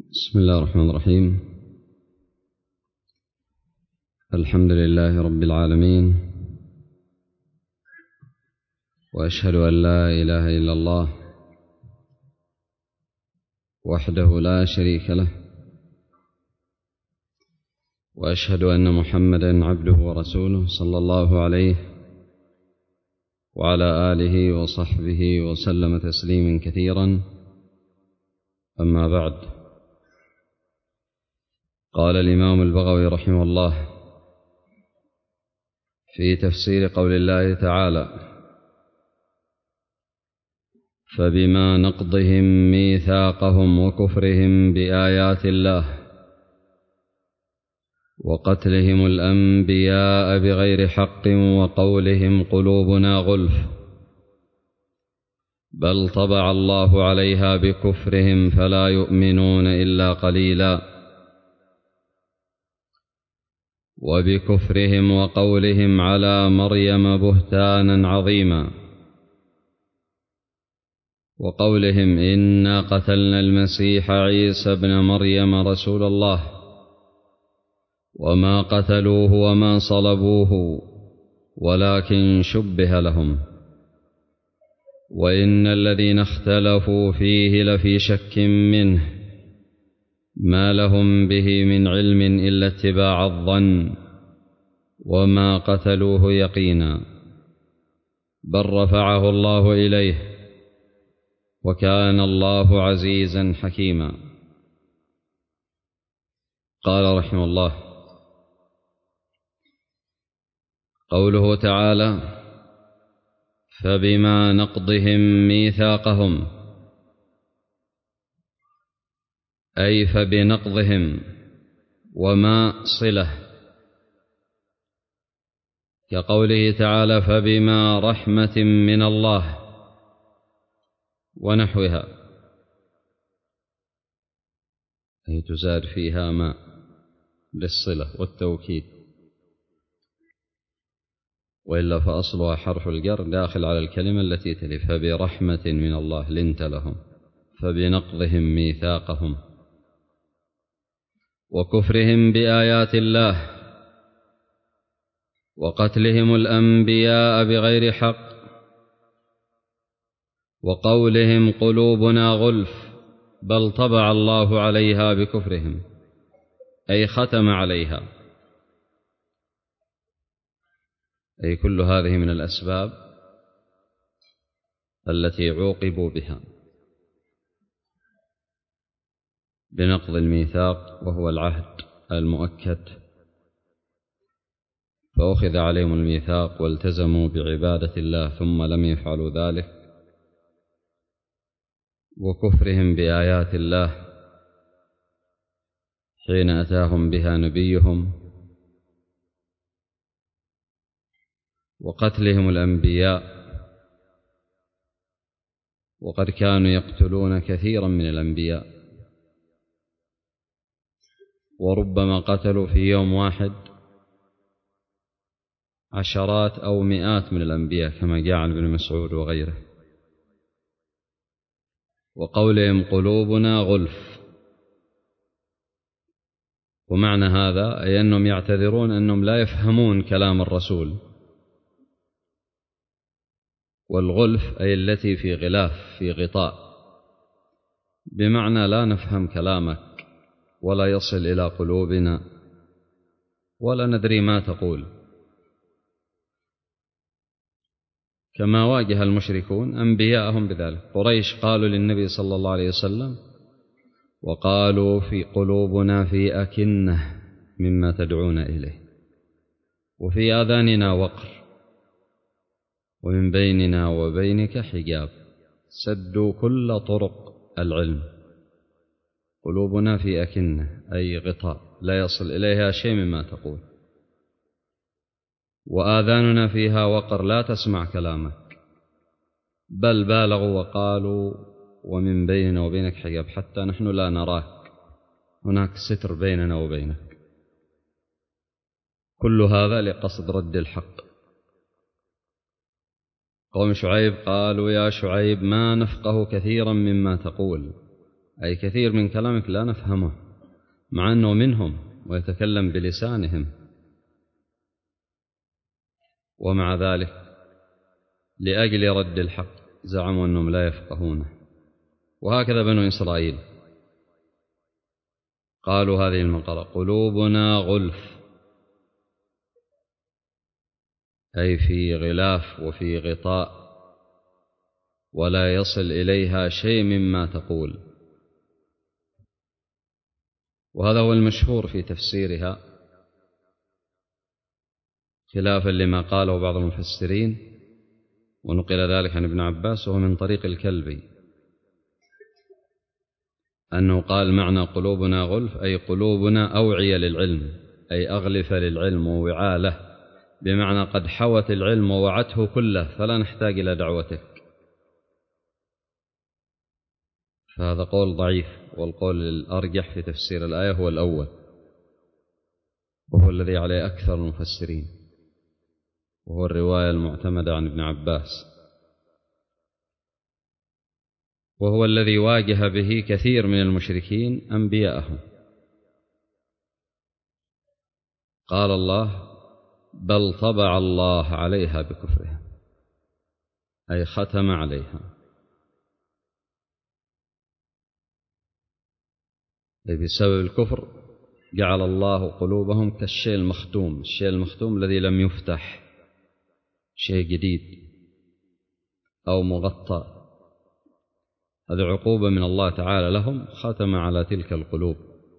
بسم الله الرحمن الرحيم. الحمد لله رب العالمين، وأشهد أن لا إله إلا الله وحده لا شريك له، وأشهد أن محمدا عبده ورسوله صلى الله عليه وعلى آله وصحبه وسلم تسليما كثيرا. أما بعد، قال الإمام البغوي رحمه الله في تفسير قول الله تعالى: فبما نقضهم ميثاقهم وكفرهم بآيات الله وقتلهم الأنبياء بغير حق وقولهم قلوبنا غلف بل طبع الله عليها بكفرهم فلا يؤمنون إلا قليلا، وبكفرهم وقولهم على مريم بهتانا عظيما، وقولهم إنا قتلنا المسيح عيسى ابن مريم رسول الله وما قتلوه وما صلبوه ولكن شبه لهم، وإن الذين اختلفوا فيه لفي شك منه ما لهم به من علم إلا اتباع الظن وما قتلوه يقينا، بل رفعه الله إليه وكان الله عزيزا حكيما. قال رحمه الله: قوله تعالى: فبما نقضهم ميثاقهم، أي فبنقضهم، وما صلة، كقوله تعالى: فبما رحمة من الله ونحوها، أي تزاد فيها ما للصلة والتوكيد، وإلا فأصلها حرف الجر داخل على الكلمة التي تلي: فبرحمة من الله لنت لهم، فبنقضهم ميثاقهم وكفرهم بآيات الله وقتلهم الأنبياء بغير حق وقولهم قلوبنا غلف بل طبع الله عليها بكفرهم، أي ختم عليها. أي كل هذه من الأسباب التي عوقبوا بها بنقض الميثاق، وهو العهد المؤكد، فأخذ عليهم الميثاق والتزموا بعبادة الله ثم لم يفعلوا ذلك، وكفرهم بآيات الله حين أتاهم بها نبيهم، وقتلهم الأنبياء، وقد كانوا يقتلون كثيرا من الأنبياء، وربما قتلوا في يوم واحد عشرات أو مئات من الأنبياء كما جاء عن ابن مسعود وغيره. وقولهم قلوبنا غلف، ومعنى هذا أي أنهم يعتذرون أنهم لا يفهمون كلام الرسول، والغلف أي التي في غلاف، في غطاء، بمعنى لا نفهم كلامك ولا يصل إلى قلوبنا ولا ندري ما تقول، كما واجه المشركون أنبياءهم بذلك. قريش قالوا للنبي صلى الله عليه وسلم: وقالوا في قلوبنا في أكنة مما تدعون إليه وفي آذاننا وقر ومن بيننا وبينك حجاب، سدوا كل طرق العلم. قلوبنا في أكنة أي غطاء لا يصل إليها شيء مما تقول، وآذاننا فيها وقر لا تسمع كلامك، بل بالغوا وقالوا ومن بيننا وبينك حجاب، حتى نحن لا نراك، هناك ستر بيننا وبينك. كل هذا لقصد رد الحق. قوم شعيب قالوا: يا شعيب ما نفقه كثيرا مما تقول أي كثير من كلامك لا نفهمه مع أنه منهم ويتكلم بلسانهم، ومع ذلك لأجل رد الحق زعموا أنهم لا يفقهونه. وهكذا بنو إسرائيل قالوا هذه المقالة: قلوبنا غلف، أي في غلاف وفي غطاء ولا يصل إليها شيء مما تقول. وهذا هو المشهور في تفسيرها، خلافا لما قاله بعض المفسرين، ونقل ذلك عن ابن عباس وهو من طريق الكلبي، أنه قال: معنى قلوبنا غلف أي قلوبنا أوعية للعلم، أي أغلفة للعلم ووعاء له، بمعنى قد حوت العلم ووعته كله فلا نحتاج إلى دعوتك. فهذا قول ضعيف، والقول الأرجح في تفسير الآية هو الأول، وهو الذي عليه أكثر المفسرين، وهو الرواية المعتمدة عن ابن عباس، وهو الذي واجه به كثير من المشركين أنبياءهم. قال الله: بل طبع الله عليها بكفرهم، أي ختم عليها، أي بسبب الكفر جعل الله قلوبهم كالشيء المختوم، الشيء المختوم الذي لم يفتح، شيء جديد أو مغطى. هذه عقوبة من الله تعالى لهم، ختم على تلك القلوب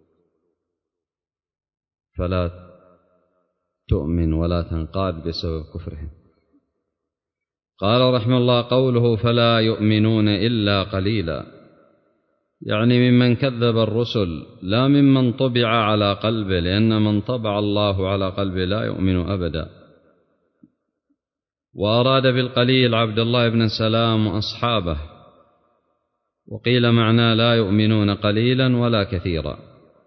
فلا تؤمن ولا تنقاد بسبب كفرهم. قال رحمه الله: قوله فلا يؤمنون إلا قليلا، يعني ممن كذب الرسل لا ممن طبع على قلبه، لأن من طبع الله على قلبه لا يؤمن أبدا. وأراد بالقليل عبد الله بن سلام وأصحابه، وقيل معناه لا يؤمنون قليلا ولا كثيرا.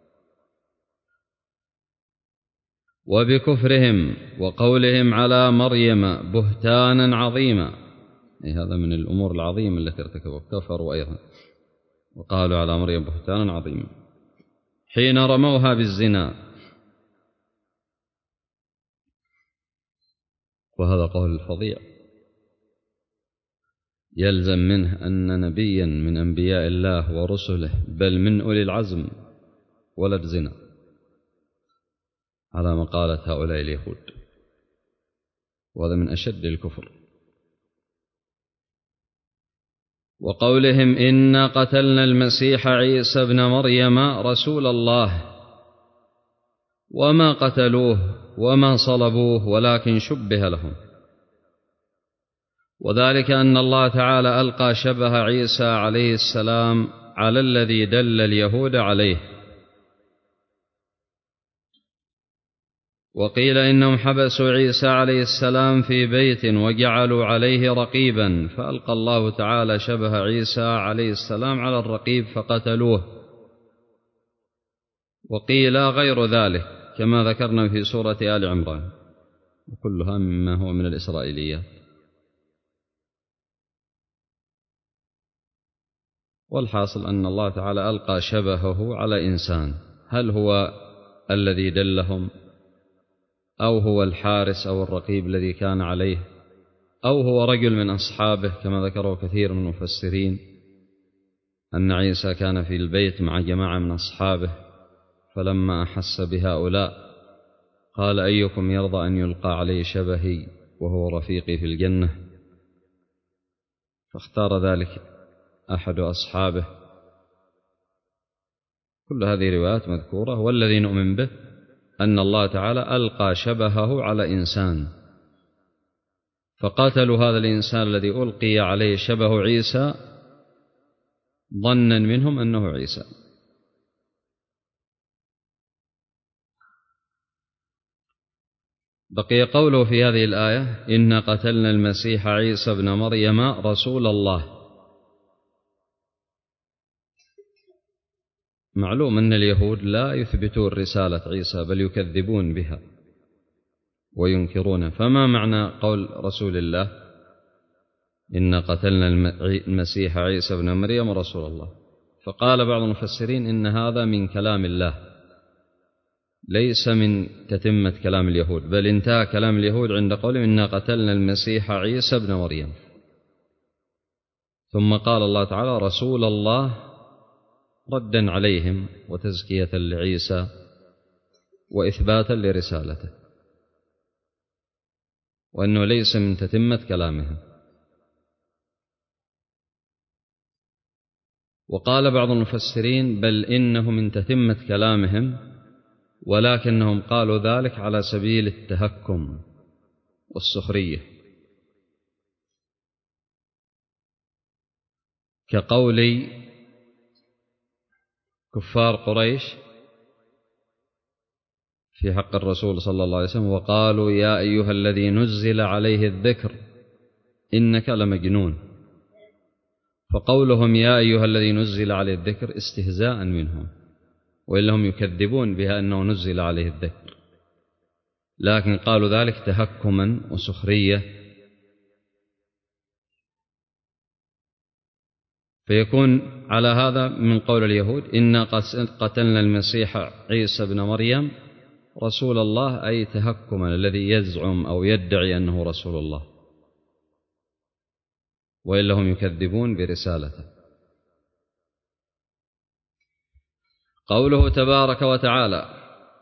وبكفرهم وقولهم على مريم بهتانا عظيما، هذا من الأمور العظيمة التي ارتكبوا، كفروا أيضا وقالوا على مريم بهتانا عظيما حين رموها بالزنا. وهذا قول الفظيع يلزم منه أن نبيا من أنبياء الله ورسله، بل من أولي العزم، ولد زنا، على مقالة هؤلاء اليهود، وهذا من أشد الكفر. وقولهم إنا قتلنا المسيح عيسى ابن مريم رسول الله وما قتلوه وما صلبوه ولكن شبه لهم، وذلك أن الله تعالى ألقى شبه عيسى عليه السلام على الذي دل اليهود عليه. وقيل إنهم حبسوا عيسى عليه السلام في بيت وجعلوا عليه رقيبا، فألقى الله تعالى شبه عيسى عليه السلام على الرقيب فقتلوه. وقيل غير ذلك كما ذكرنا في سورة آل عمران، وكلها مما هو من الإسرائيليات. والحاصل أن الله تعالى ألقى شبهه على إنسان، هل هو الذي دلهم، أو هو الحارس أو الرقيب الذي كان عليه، أو هو رجل من أصحابه، كما ذكره كثير من المفسرين أن عيسى كان في البيت مع جماعة من أصحابه، فلما أحس بهؤلاء قال: أيكم يرضى أن يلقى عليه شبهي وهو رفيقي في الجنة؟ فاختار ذلك أحد أصحابه. كل هذه روايات مذكورة، والذي نؤمن به أن الله تعالى ألقى شبهه على إنسان، فقاتلوا هذا الإنسان الذي ألقي عليه شبه عيسى ظنا منهم أنه عيسى. بقي قوله في هذه الآية: إنا قتلنا المسيح عيسى ابن مريم رسول الله. معلوم أن اليهود لا يثبتون رسالة عيسى، بل يكذبون بها وينكرونها. فما معنى قول رسول الله: إنا قتلنا المسيح عيسى ابن مريم رسول الله؟ فقال بعض المفسرين إن هذا من كلام الله ليس من تتمة كلام اليهود، بل انتهى كلام اليهود عند قولهم إنا قتلنا المسيح عيسى ابن مريم. ثم قال الله تعالى رسول الله ردا عليهم وتزكية لعيسى وإثباتا لرسالته، وأنه ليس من تتمة كلامهم. وقال بعض المفسرين بل إنه من تتمة كلامهم، ولكنهم قالوا ذلك على سبيل التهكم والسخرية، كقول كفار قريش في حق الرسول صلى الله عليه وسلم وقالوا يا أيها الذي نزل عليه الذكر إنك لمجنون، فقولهم يا أيها الذي نزل عليه الذكر استهزاء منهم، وإلا هم يكذبون بها أنه نزل عليه الذكر، لكن قالوا ذلك تهكما وسخرية. فيكون على هذا من قول اليهود إنا قتلنا المسيح عيسى بن مريم رسول الله، أي تهكما الذي يزعم أو يدعي أنه رسول الله، وإلا هم يكذبون برسالته. قوله تبارك وتعالى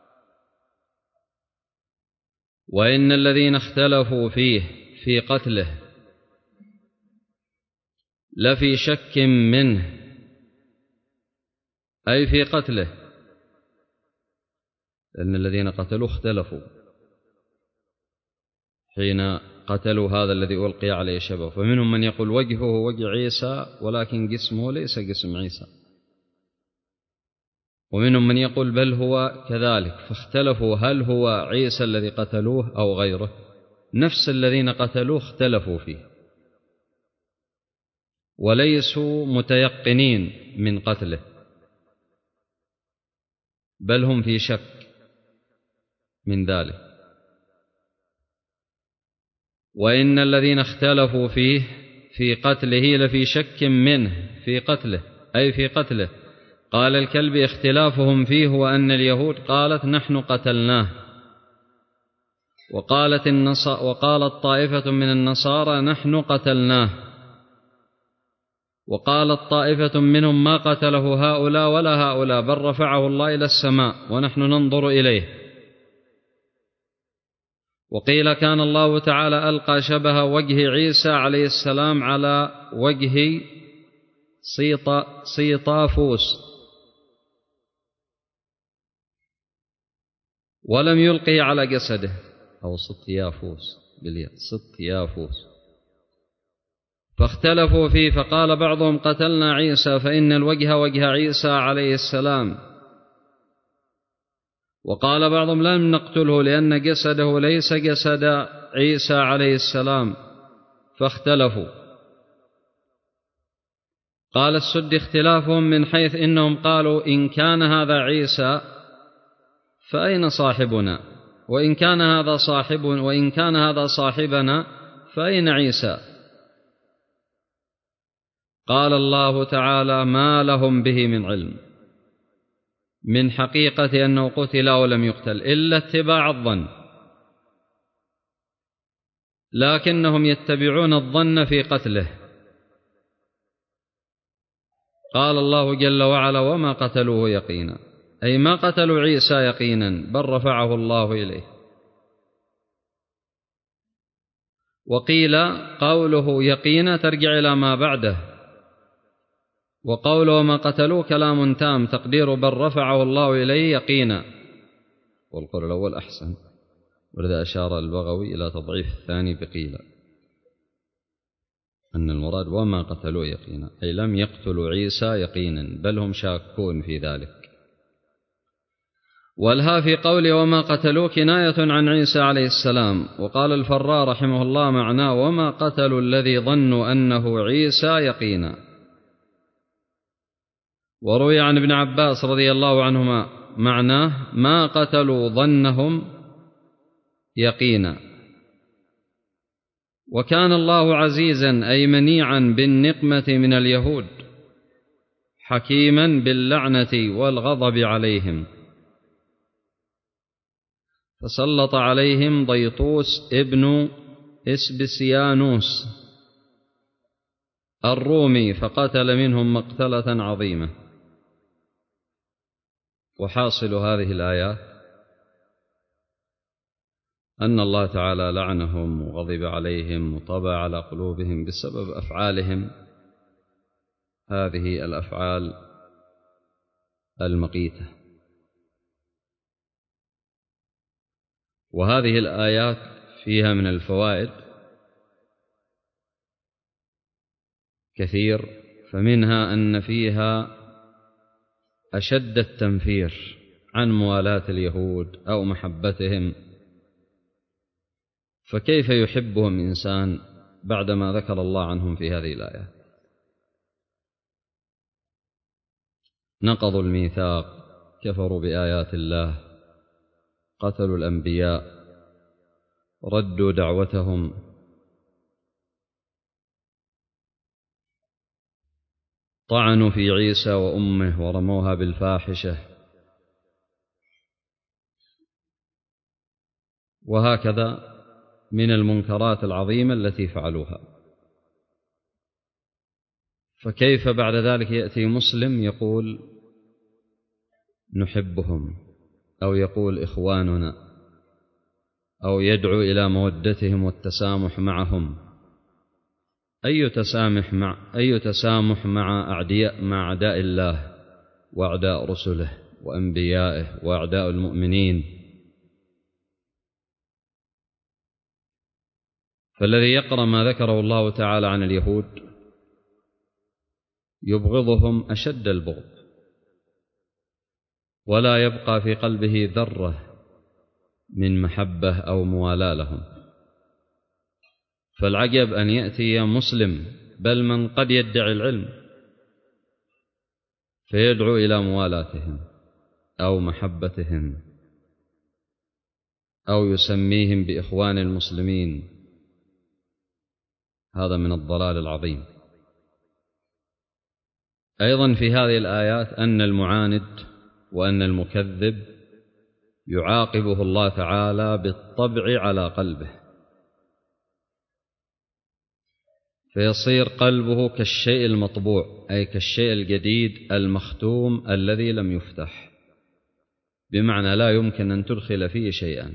وإن الذين اختلفوا فيه في قتله لفي شك منه، أي في قتله، لأن الذين قتلوا اختلفوا حين قتلوا هذا الذي ألقي عليه شبه، فمنهم من يقول وجهه وجه عيسى ولكن جسمه ليس جسم عيسى، ومنهم من يقول بل هو كذلك، فاختلفوا هل هو عيسى الذي قتلوه أو غيره. نفس الذين قتلوه اختلفوا فيه وليسوا متيقنين من قتله، بل هم في شك من ذلك. وإن الذين اختلفوا فيه في قتله لفي شك منه في قتله، أي في قتله. قال الكلبي اختلافهم فيه هو أن اليهود قالت نحن قتلناه، وقالت طائفة من النصارى نحن قتلناه، وقالت طائفة منهم ما قتله هؤلاء ولا هؤلاء بل رفعه الله إلى السماء ونحن ننظر إليه. وقيل كان الله تعالى ألقى شبه وجه عيسى عليه السلام على وجه صيطافوس، ولم يلقه على جسده، أو سطيافوس بالياء، سطيافوس. فاختلفوا فيه، فقال بعضهم قتلنا عيسى فإن الوجه وجه عيسى عليه السلام، وقال بعضهم لم نقتله لأن جسده ليس جسد عيسى عليه السلام، فاختلفوا. قال السدي اختلافهم من حيث إنهم قالوا إن كان هذا عيسى فأين صاحبنا، وإن كان هذا صاحبنا فأين عيسى. قال الله تعالى ما لهم به من علم من حقيقة أنه قتل أو لم يقتل إلا اتباع الظن، لكنهم يتبعون الظن في قتله. قال الله جل وعلا وما قتلوه يقينا، أي ما قتلوا عيسى يقينا بل رفعه الله إليه. وقيل قوله يقينا ترجع إلى ما بعده، وقوله وما قتلوه كلام تام تقدير بل رفعه الله إليه يقينا، والقول الأول أحسن، ولذا أشار البغوي إلى تضعيف الثاني بقيل أن المراد وما قتلوه يقينا، أي لم يقتلوا عيسى يقينا بل هم شاكون في ذلك. والها في قوله وما قتلوه كناية عن عيسى عليه السلام. وقال الفراء رحمه الله معناه وما قتلوا الذي ظنوا أنه عيسى يقينا. وروي عن ابن عباس رضي الله عنهما معناه ما قتلوا ظنهم يقينا. وكان الله عزيزا أي منيعا بالنقمة من اليهود حكيما باللعنة والغضب عليهم، فسلط عليهم ضيطوس ابن إسبسيانوس الرومي فقتل منهم مقتلة عظيمة. وحاصل هذه الآيات أن الله تعالى لعنهم وغضب عليهم وطبع على قلوبهم بسبب أفعالهم هذه الأفعال المقيتة. وهذه الآيات فيها من الفوائد كثير، فمنها أن فيها أشد التنفير عن موالاة اليهود أو محبتهم، فكيف يحبهم إنسان بعدما ذكر الله عنهم في هذه الآيات؟ نقضوا الميثاق، كفروا بآيات الله، قتلوا الأنبياء، ردوا دعوتهم، طعنوا في عيسى وأمه ورموها بالفاحشة، وهكذا من المنكرات العظيمة التي فعلوها. فكيف بعد ذلك يأتي مسلم يقول نحبهم، أو يقول إخواننا، أو يدعو إلى مودتهم والتسامح معهم؟ أي تسامح مع أعداء الله وأعداء رسله وأنبيائه وأعداء المؤمنين؟ فالذي يقرأ ما ذكره الله تعالى عن اليهود يبغضهم أشد البغض، ولا يبقى في قلبه ذرة من محبة أو موالاة لهم. فالعجب أن يأتي مسلم، بل من قد يدعي العلم، فيدعو إلى موالاتهم أو محبتهم أو يسميهم بإخوان المسلمين. هذا من الضلال العظيم. أيضا في هذه الآيات أن المعاند وأن المكذب يعاقبه الله تعالى بالطبع على قلبه، فيصير قلبه كالشيء المطبوع، أي كالشيء الجديد المختوم الذي لم يفتح، بمعنى لا يمكن أن تدخل فيه شيئا.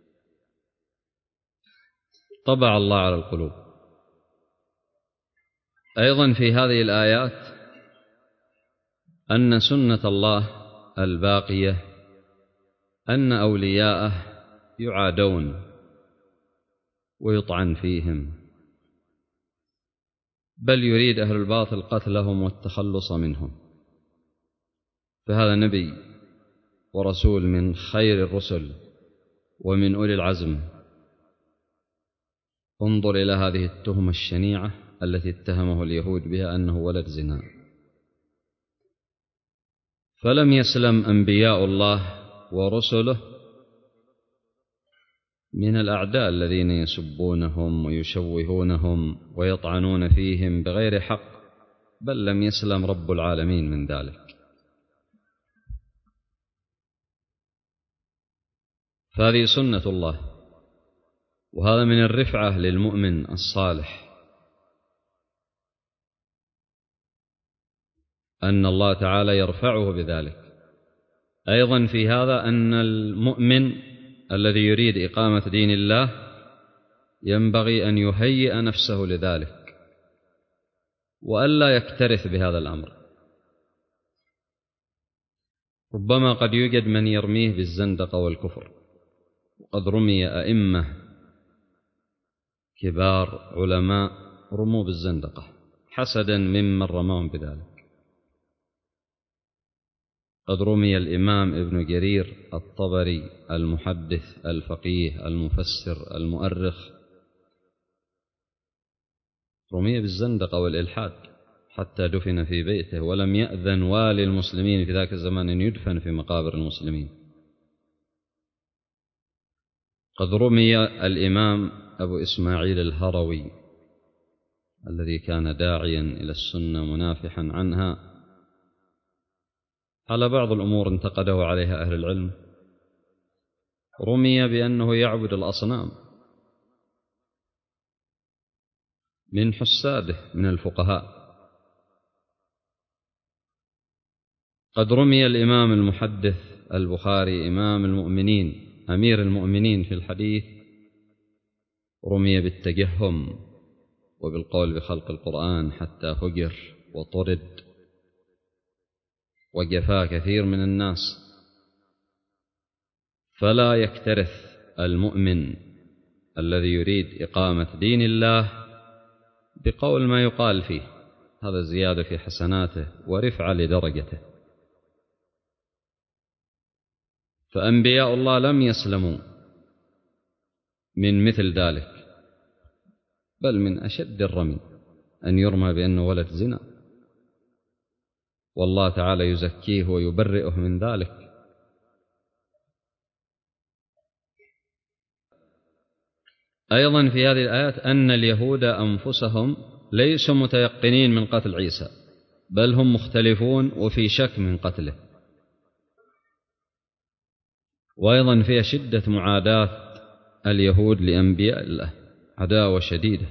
طبع الله على القلوب. أيضا في هذه الآيات أن سنة الله الباقية أن أولياءه يعادون ويطعن فيهم، بل يريد أهل الباطل قتلهم والتخلص منهم. فهذا نبي ورسول من خير الرسل ومن أولي العزم. انظر إلى هذه التهمة الشنيعة التي اتهمه اليهود بها أنه ولد زنا. فلم يسلم أنبياء الله ورسله من الأعداء الذين يسبونهم ويشوهونهم ويطعنون فيهم بغير حق، بل لم يسلم رب العالمين من ذلك. فهذه سنة الله، وهذا من الرفعة للمؤمن الصالح أن الله تعالى يرفعه بذلك. أيضا في هذا أن المؤمن الذي يريد إقامة دين الله ينبغي أن يهيئ نفسه لذلك وألا يكترث بهذا الأمر. ربما قد يوجد من يرميه بالزندقة والكفر، وقد رمي أئمة كبار علماء رموا بالزندقة حسدا ممن رماهم بذلك. قد رمي الإمام ابن جرير الطبري المحدث الفقيه المفسر المؤرخ، رمي بالزندقة والإلحاد حتى دفن في بيته، ولم يأذن والي المسلمين في ذاك الزمان أن يدفن في مقابر المسلمين. قد رمي الإمام أبو إسماعيل الهروي الذي كان داعيا إلى السنة منافحا عنها، على بعض الأمور انتقده عليها أهل العلم. رمي بأنه يعبد الأصنام من حساده من الفقهاء. قد رمي الإمام المحدث البخاري إمام المؤمنين أمير المؤمنين في الحديث، رمي بالتجهم وبالقول بخلق القرآن حتى هجر وطرد وجفا كثير من الناس. فلا يكترث المؤمن الذي يريد إقامة دين الله بقول ما يقال فيه، هذا زيادة في حسناته ورفعة لدرجته. فأنبياء الله لم يسلموا من مثل ذلك، بل من أشد الرمي أن يرمى بأنه ولد زنا، والله تعالى يزكيه ويبرئه من ذلك. أيضا في هذه الآيات أن اليهود أنفسهم ليسوا متيقنين من قتل عيسى، بل هم مختلفون وفي شك من قتله. وأيضا فيها شدة معاداة اليهود لأنبياء الله، عداوة شديدة،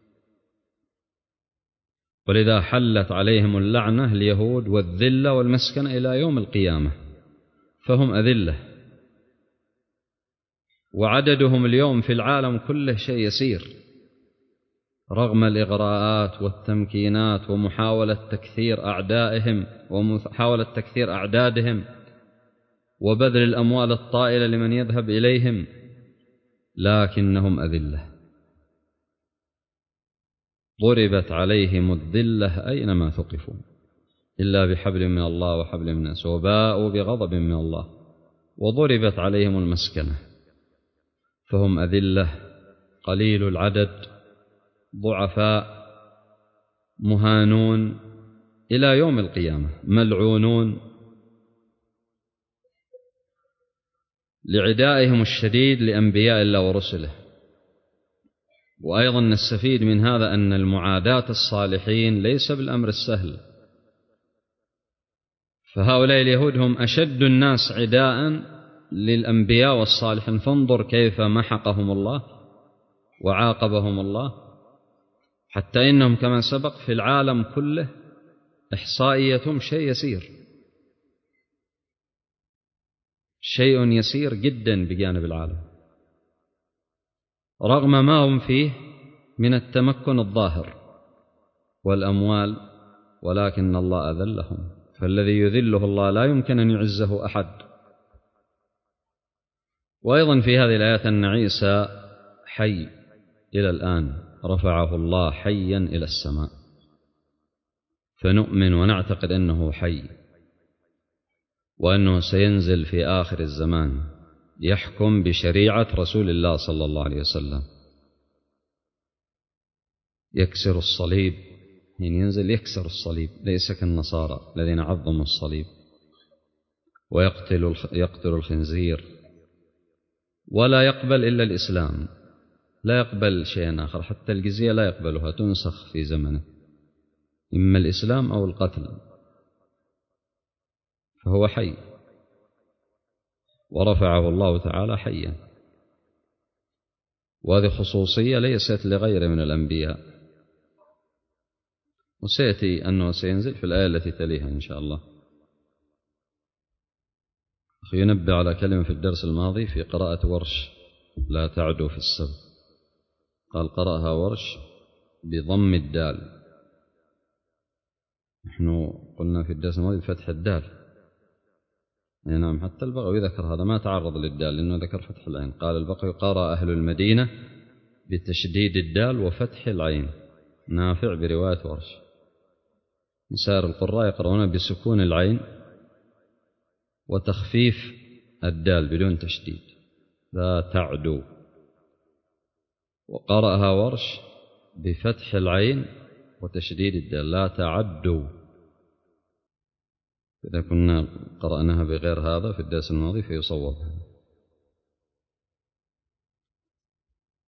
ولذا حلت عليهم اللعنة اليهود والذلة والمسكنة إلى يوم القيامة، فهم أذلة. وعددهم اليوم في العالم كله شيء يسير، رغم الإغراءات والتمكينات ومحاولة تكثير أعدائهم ومحاولة تكثير أعدادهم وبذل الأموال الطائلة لمن يذهب إليهم، لكنهم أذلة. ضربت عليهم الذلة أينما ثقفوا إلا بحبل من الله وحبل من الناس، وباءوا بغضب من الله، وضربت عليهم المسكنة، فهم أذلة قليل العدد ضعفاء مهانون إلى يوم القيامة ملعونون لعدائهم الشديد لأنبياء الله ورسله. وأيضا نستفيد من هذا أن المعاداة الصالحين ليس بالأمر السهل، فهؤلاء اليهود هم أشد الناس عداء للأنبياء والصالحين، فانظر كيف محقهم الله وعاقبهم الله، حتى إنهم كما سبق في العالم كله إحصائيتهم شيء يسير، شيء يسير جدا بجانب العالم، رغم ما هم فيه من التمكن الظاهر والأموال، ولكن الله أذلهم، فالذي يذله الله لا يمكن أن يعزه أحد. وأيضا في هذه الآيات أن عيسى حي إلى الآن، رفعه الله حيا إلى السماء، فنؤمن ونعتقد أنه حي، وأنه سينزل في آخر الزمان يحكم بشريعة رسول الله صلى الله عليه وسلم، يكسر الصليب، حين ينزل يكسر الصليب، ليس كالنصارى الذين عظموا الصليب، ويقتل الخنزير، ولا يقبل إلا الإسلام، لا يقبل شيئا آخر، حتى الجزية لا يقبلها، تنسخ في زمنه، إما الإسلام أو القتل. فهو حي ورفعه الله تعالى حيا، وهذه خصوصية ليست لغيره من الأنبياء. وسيأتي أنه سينزل في الآية التي تليها إن شاء الله. أخي ينبه على كلمة في الدرس الماضي في قراءة ورش، لا تعدو في السبت، قال قرأها ورش بضم الدال، نحن قلنا في الدرس الماضي بفتح الدال. نعم، حتى البغوي ذكر هذا، ما تعرض للدال لأنه ذكر فتح العين. قال البغوي قرأ أهل المدينة بتشديد الدال وفتح العين، نافع برواية ورش. سائر القراء يقرؤون بسكون العين وتخفيف الدال بدون تشديد، لا تعدو. وقرأها ورش بفتح العين وتشديد الدال، لا تعدوا. إذا كنا قرأناها بغير هذا في الدرس الماضي فيصوب.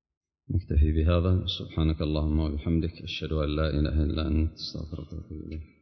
نكتفي بهذا، سبحانك اللهم وبحمدك، أشهد أن لا إله إلا أنت، أستغفرك وأتوب إليك.